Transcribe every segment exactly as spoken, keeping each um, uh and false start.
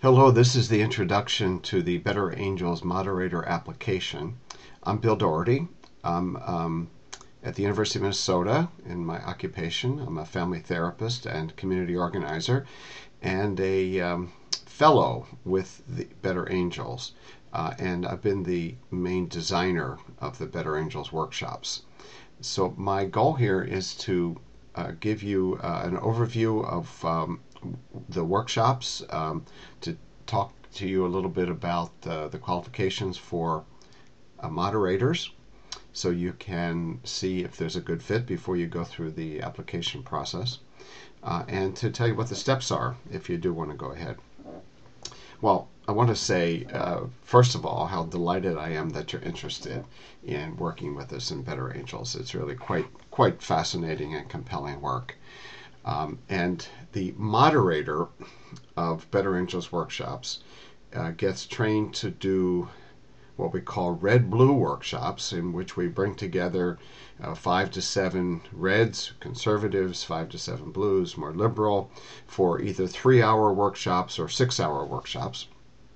Hello, this is the introduction to the Better Angels Moderator application. I'm Bill Doherty. I'm um, at the University of Minnesota in my occupation. I'm a family therapist and community organizer and a um, fellow with the Better Angels. Uh, and I've been the main designer of the Better Angels workshops. So my goal here is to uh, give you uh, an overview of um, the workshops, um, to talk to you a little bit about uh, the qualifications for uh, moderators, so you can see if there's a good fit before you go through the application process, uh, and to tell you what the steps are if you do want to go ahead. Well, I want to say, uh, first of all, how delighted I am that you're interested in working with us in Better Angels. It's really quite quite fascinating and compelling work. Um, and the moderator of Better Angels workshops uh, gets trained to do what we call red-blue workshops, in which we bring together uh, five to seven reds, conservatives, five to seven blues, more liberal, for either three-hour workshops or six-hour workshops.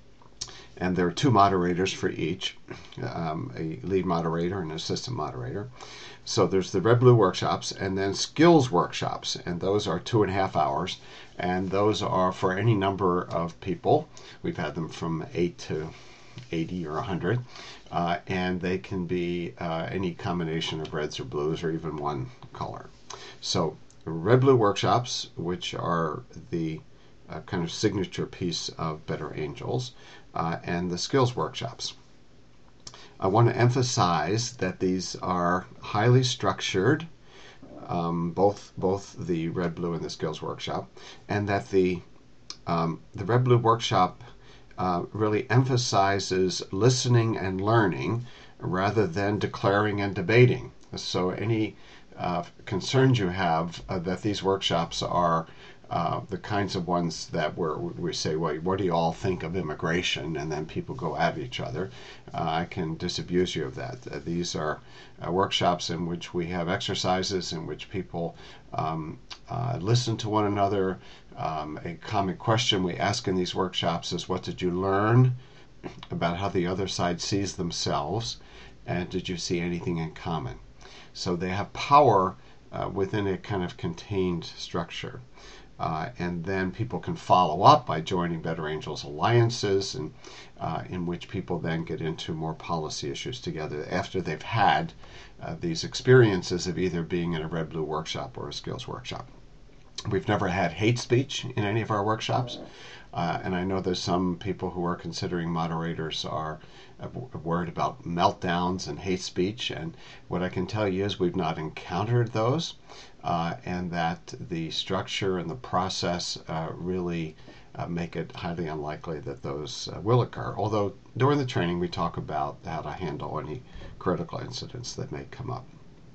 And there are two moderators for each, um, a lead moderator and an assistant moderator. So there's the red-blue workshops, and then skills workshops, and those are two and a half hours, and those are for any number of people. We've had them from eight to eighty or one hundred, uh, and they can be uh, any combination of reds or blues or even one color. So red-blue workshops, which are the uh, kind of signature piece of Better Angels, uh, and the skills workshops. I want to emphasize that these are highly structured, um, both both the red blue and the skills workshop, and that the um, the red blue workshop uh, really emphasizes listening and learning rather than declaring and debating. So any uh, concerns you have uh, that these workshops are Uh, the kinds of ones that where we say, well, what do you all think of immigration? And then people go at each other. Uh, I can disabuse you of that. Uh, these are uh, workshops in which we have exercises in which people um, uh, listen to one another. Um, a common question we ask in these workshops is, what did you learn about how the other side sees themselves? And did you see anything in common? So they have power uh, within a kind of contained structure. Uh, and then people can follow up by joining Better Angels alliances, and uh, in which people then get into more policy issues together after they've had uh, these experiences of either being in a red-blue workshop or a skills workshop. We've never had hate speech in any of our workshops, uh, and I know there's some people who are considering moderators are uh, worried about meltdowns and hate speech, and what I can tell you is we've not encountered those. Uh, and that the structure and the process uh, really uh, make it highly unlikely that those uh, will occur. Although during the training we talk about how to handle any critical incidents that may come up.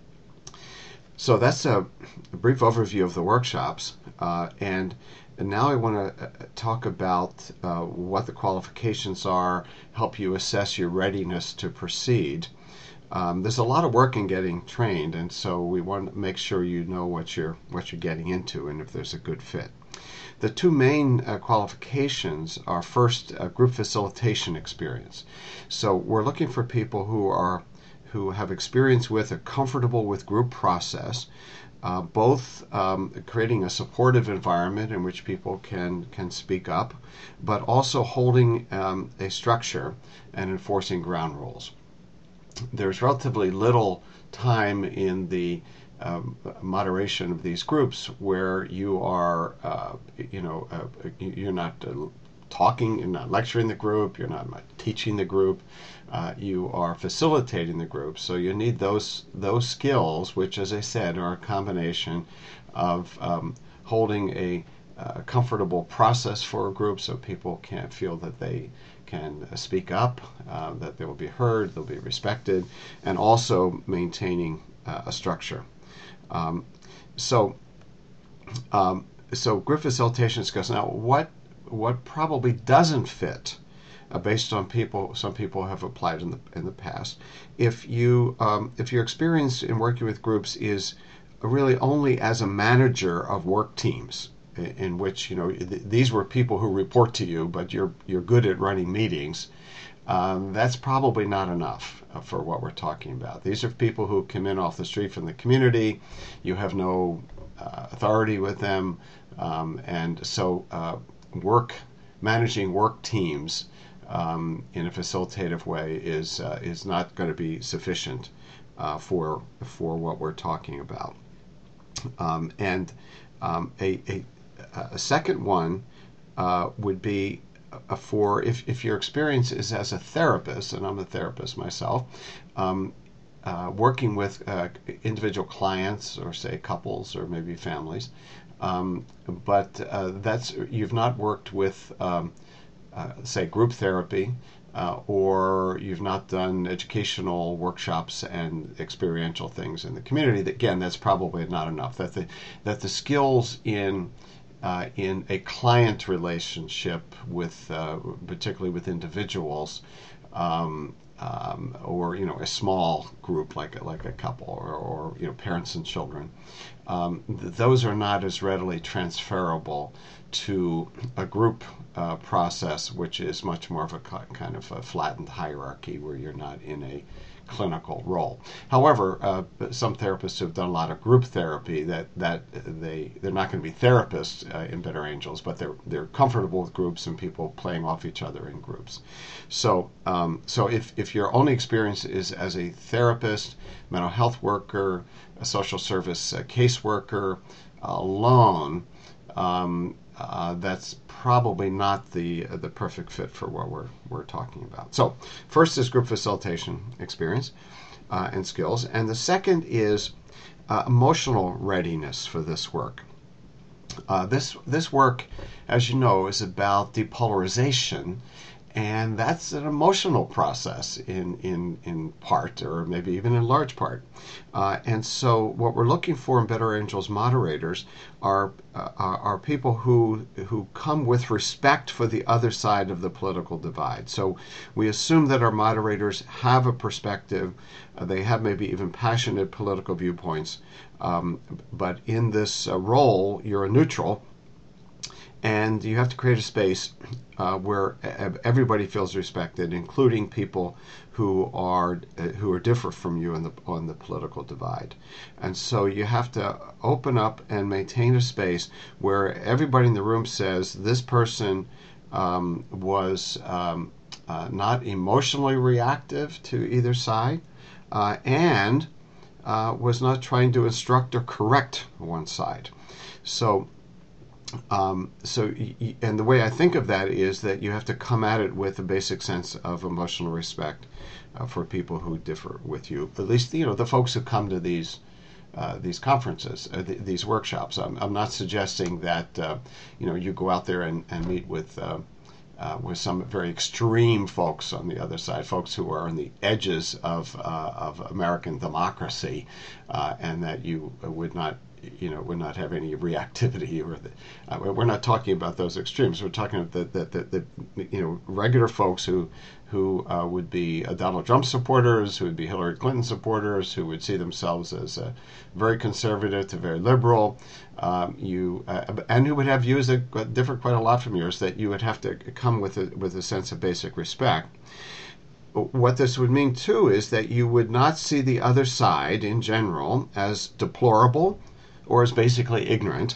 So that's a, a brief overview of the workshops. Uh, and, and now I want to talk about uh, what the qualifications are, help you assess your readiness to proceed. Um, there's a lot of work in getting trained, and so we want to make sure you know what you're what you're getting into and if there's a good fit. The two main uh, qualifications are, first, a group facilitation experience. So we're looking for people who are who have experience with, are comfortable with group process, uh, both um, creating a supportive environment in which people can can speak up, but also holding um, a structure and enforcing ground rules. There's relatively little time in the um, moderation of these groups where you are, uh, you know, uh, you're not uh, talking, you're not lecturing the group, you're not teaching the group, uh, you are facilitating the group. So you need those those skills, which, as I said, are a combination of um, holding a, a comfortable process for a group so people can't feel that they can speak up, uh, that they will be heard, they'll be respected, and also maintaining uh, a structure. Um, so, um, so group facilitation skills. Now, what what probably doesn't fit, uh, based on people, some people have applied in the in the past. If you um, if your experience in working with groups is really only as a manager of work teams, in which you know th- these were people who report to you, but you're you're good at running meetings. Um, that's probably not enough for what we're talking about. These are people who come in off the street from the community. You have no uh, authority with them, um, and so uh, work managing work teams um, in a facilitative way is uh, is not going to be sufficient uh, for for what we're talking about. Um, and um, a, a a second one uh, would be uh, for if, if your experience is as a therapist, and I'm a therapist myself, um, uh, working with uh, individual clients or say couples or maybe families, um, but uh, that's you've not worked with um, uh, say group therapy. Uh, or you've not done educational workshops and experiential things in the community. That, again, that's probably not enough. That the that the skills in uh, in a client relationship with, uh, particularly with individuals, um, um, or you know a small group like a, like a couple or, or you know parents and children, um, th- those are not as readily transferable to a group uh, process, which is much more of a kind of a flattened hierarchy where you're not in a clinical role. However, uh, some therapists who have done a lot of group therapy, that that they they're not going to be therapists uh, in Better Angels, but they're they're comfortable with groups and people playing off each other in groups. So um, so if if your only experience is as a therapist, mental health worker, a social service uh, caseworker alone, um, uh, that's probably not the uh, the perfect fit for what we're we're talking about. So first is group facilitation experience uh, and skills, and the second is uh, emotional readiness for this work. Uh, this this work, as you know, is about depolarization, and that's an emotional process in in in part, or maybe even in large part. Uh, and so, what we're looking for in Better Angels moderators are uh, are people who who come with respect for the other side of the political divide. So, we assume that our moderators have a perspective. Uh, they have maybe even passionate political viewpoints. Um, but in this uh, role, you're a neutral. And you have to create a space uh, where everybody feels respected, including people who are uh, who are different from you on the on the political divide. And so you have to open up and maintain a space where everybody in the room says this person um, was um, uh, not emotionally reactive to either side, uh, and uh, was not trying to instruct or correct one side. So. Um, so, and the way I think of that is that you have to come at it with a basic sense of emotional respect uh, for people who differ with you. At least, you know, the folks who come to these uh, these conferences, uh, th- these workshops. I'm, I'm not suggesting that uh, you know you go out there and, and meet with uh, uh, with some very extreme folks on the other side, folks who are on the edges of uh, of American democracy, uh, and that you would not. You know, would not have any reactivity, or the, uh, we're not talking about those extremes. We're talking about the, the, the, the you know regular folks who who uh, would be uh, Donald Trump supporters, who would be Hillary Clinton supporters, who would see themselves as uh, very conservative to very liberal, um, you uh, and who would have views that differ quite a lot from yours. That you would have to come with a, with a sense of basic respect. What this would mean too is that you would not see the other side in general as deplorable or is basically ignorant,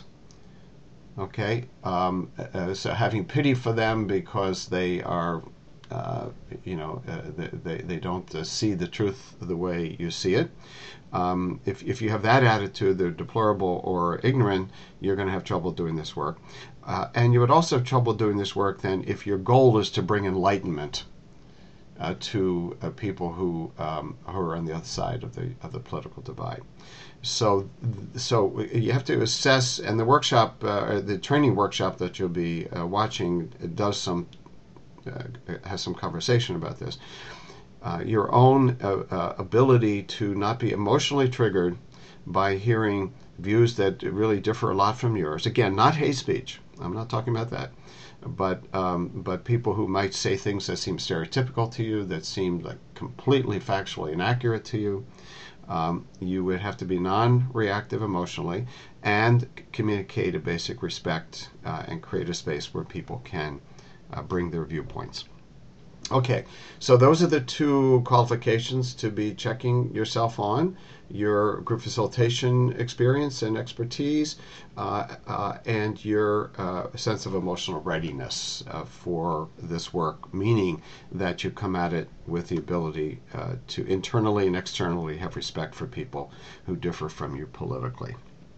okay? Um, uh, so having pity for them because they are, uh, you know, uh, they, they, they don't uh, see the truth the way you see it. Um, if, if you have that attitude, they're deplorable or ignorant, you're going to have trouble doing this work. Uh, and you would also have trouble doing this work then if your goal is to bring enlightenment uh, to uh, people who, um, who are on the other side of the, of the political divide. So, so you have to assess, and the workshop, uh, the training workshop that you'll be uh, watching, does some, uh, has some conversation about this. Uh, your own uh, uh, ability to not be emotionally triggered by hearing views that really differ a lot from yours. Again, not hate speech. I'm not talking about that. But um, but people who might say things that seem stereotypical to you, that seem like completely factually inaccurate to you. Um, you would have to be non-reactive emotionally and communicate a basic respect uh, and create a space where people can uh, bring their viewpoints. Okay, so those are the two qualifications to be checking yourself on: your group facilitation experience and expertise, uh, uh, and your uh, sense of emotional readiness uh, for this work, meaning that you come at it with the ability uh, to internally and externally have respect for people who differ from you politically.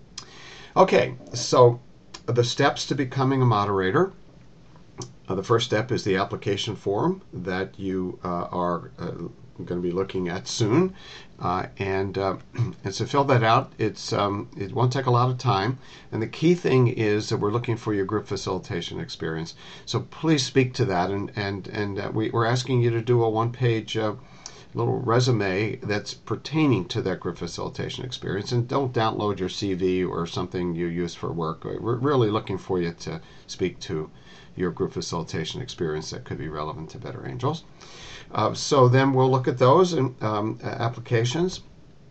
Okay, so the steps to becoming a moderator. Uh, the first step is the application form that you uh, are uh, going to be looking at soon, uh, and uh, and so fill that out. It's um, it won't take a lot of time, and the key thing is that we're looking for your group facilitation experience. So please speak to that, and and and uh, we, we're asking you to do a one-page uh, little resume that's pertaining to that group facilitation experience, and don't download your C V or something you use for work. We're really looking for you to speak to your group facilitation experience that could be relevant to Better Angels. Uh, so then we'll look at those and, um, applications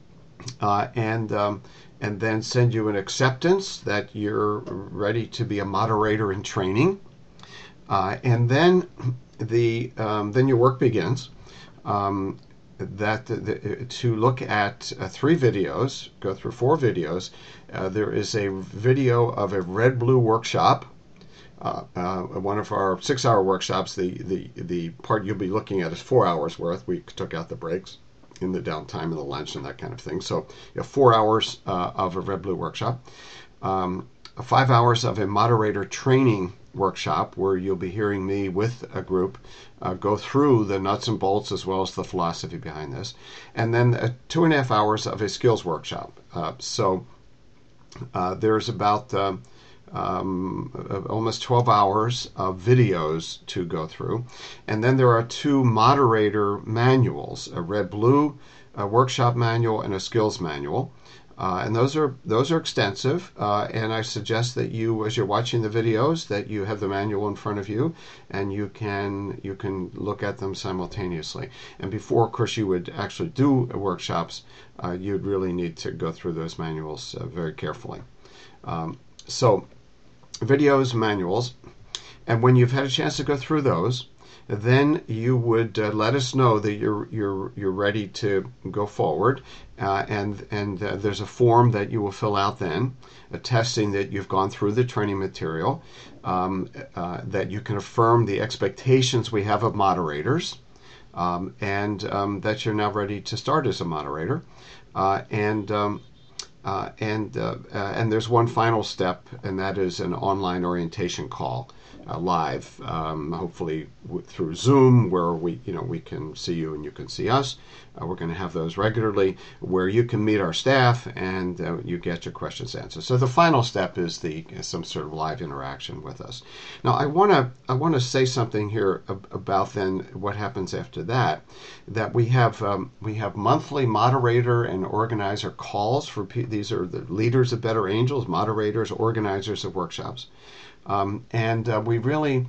uh, and um, and then send you an acceptance that you're ready to be a moderator in training. Uh, and then the um, then your work begins. Um, that the, to look at uh, three videos, go through four videos. Uh, there is a video of a red blue workshop. Uh, uh, one of our six-hour workshops, the, the, the part you'll be looking at is four hours worth. We took out the breaks in the downtime and the lunch and that kind of thing. So you have four hours uh, of a red-blue workshop. Um, five hours of a moderator training workshop where you'll be hearing me with a group uh, go through the nuts and bolts as well as the philosophy behind this. And then uh, two and a half hours of a skills workshop. Uh, so uh, there's about... Uh, Um, almost twelve hours of videos to go through. And then there are two moderator manuals, a red-blue a workshop manual and a skills manual. Uh, and those are those are extensive, uh, and I suggest that you, as you're watching the videos, that you have the manual in front of you, and you can you can look at them simultaneously. And before, of course, you would actually do workshops, uh, you'd really need to go through those manuals uh, very carefully. Um, so. Videos, manuals, and when you've had a chance to go through those, then you would uh, let us know that you're you're you're ready to go forward, uh, and and uh, there's a form that you will fill out then, attesting that you've gone through the training material, um, uh, that you can affirm the expectations we have of moderators, um, and um, that you're now ready to start as a moderator, uh, and. Um, Uh, and uh, uh, and there's one final step, and that is an online orientation call, uh, live, um, hopefully w- through Zoom, where we you know we can see you and you can see us. Uh, we're going to have those regularly, where you can meet our staff and uh, you get your questions answered. So the final step is the is some sort of live interaction with us. Now I want to I want to say something here ab- about then what happens after that. That we have um, we have monthly moderator and organizer calls for pe- these are the leaders of Better Angels, moderators, organizers of workshops, um, and uh, we really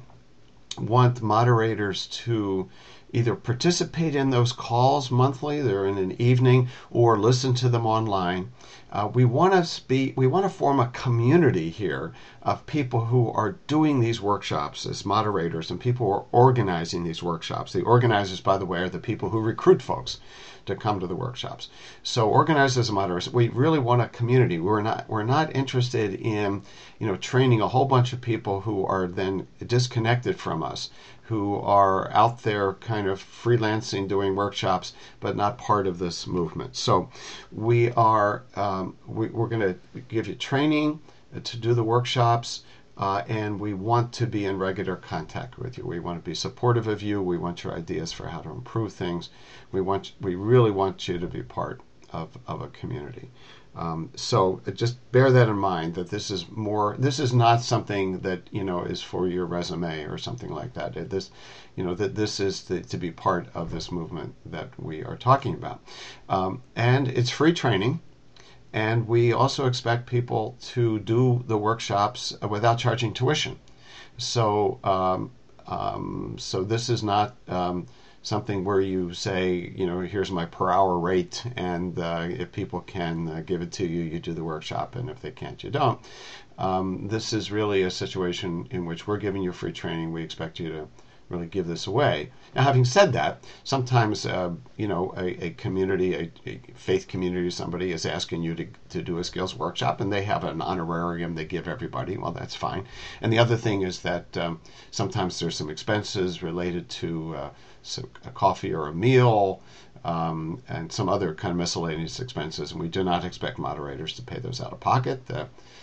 want moderators to either participate in those calls monthly, they're in an evening, or listen to them online. Uh, we want to be, we want to form a community here of people who are doing these workshops as moderators and people who are organizing these workshops. The organizers, by the way, are the people who recruit folks to come to the workshops. So organizers and moderators, we really want a community. We're not we're not interested in, you know, training a whole bunch of people who are then disconnected from us, who are out there kind of freelancing, doing workshops, but not part of this movement. So we are um, we, we're going to give you training to do the workshops, uh, and we want to be in regular contact with you. We want to be supportive of you. We want your ideas for how to improve things. We want we really want you to be part of, of a community. Um, so just bear that in mind, that this is more, this is not something that, you know, is for your resume or something like that. This, you know, that this is the, to be part of this movement that we are talking about. Um, and it's free training. And we also expect people to do the workshops without charging tuition. So um, Um, so this is not um, something where you say, you know, here's my per hour rate, and uh, if people can uh, give it to you, you do the workshop, and if they can't, you don't. Um, this is really a situation in which we're giving you free training. We expect you to really give this away. Now, having said that, sometimes uh, you know a, a community, a, a faith community, somebody is asking you to, to do a skills workshop, and they have an honorarium they give everybody. Well, that's fine. And the other thing is that um, sometimes there's some expenses related to uh, some, a coffee or a meal, um, and some other kind of miscellaneous expenses, and we do not expect moderators to pay those out of pocket. The,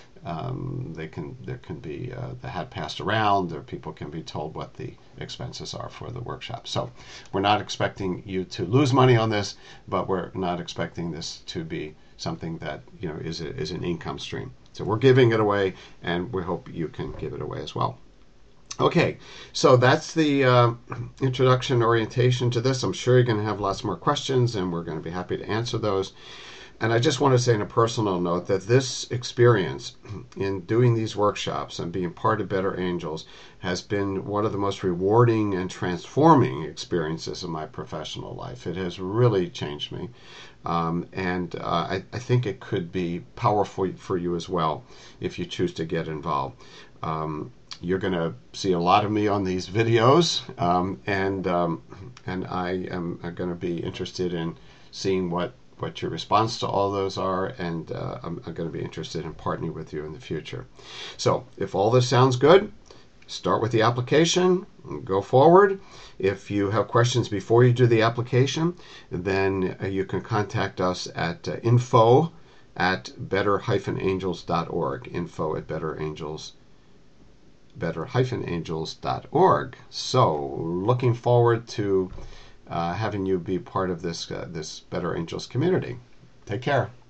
Um, they can there can be uh, the hat passed around, or people can be told what the expenses are for the workshop. So we're not expecting you to lose money on this, but we're not expecting this to be something that you know is a, is an income stream. So we're giving it away, and we hope you can give it away as well. Okay, so that's the uh, introduction orientation to this. I'm sure you're going to have lots more questions, and we're going to be happy to answer those. And I just want to say on a personal note that this experience in doing these workshops and being part of Better Angels has been one of the most rewarding and transforming experiences of my professional life. It has really changed me. Um, and uh, I, I think it could be powerful for you as well if you choose to get involved. Um, you're going to see a lot of me on these videos, um, and, um, and I am going to be interested in seeing what what your response to all those are, and uh, I'm, I'm going to be interested in partnering with you in the future. So if all this sounds good, start with the application and go forward. If you have questions before you do the application, then uh, you can contact us at uh, info at better angels dot org, info at better angels better angels dot org. So looking forward to Uh, having you be part of this uh, this Better Angels community. Take care.